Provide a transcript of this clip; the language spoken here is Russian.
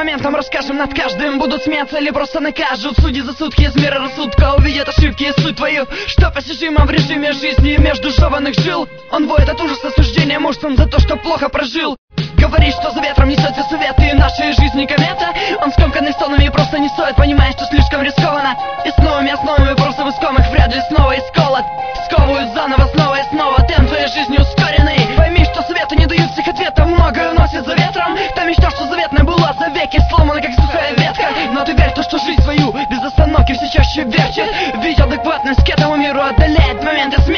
моментом расскажем над каждым. Будут смеяться или просто накажут. Судьи за сутки из мира рассудка увидят ошибки и суть твою, что постижимо в режиме жизни между жеванных жил. Он воет от ужаса осуждения мужеством за то, что плохо прожил. Говорит, что за ветром несется советы нашей жизни комета. Он скомканный стонами просто не стоит, понимая, что слишком рискованно. И с новыми основами вопросов искомых вряд ли снова исколот. Сковывают заново снова и снова темп твоей жизни ускоренный. Пойми, что советы не дают всех ответов, многое уносит за ветром. Та мечта, что заветная была за веки, сломана как сухая ветка. Но ты верь в то, что жизнь свою без остановки все чаще верчит. Ведь адекватность к этому миру отдаляет моменты смерти.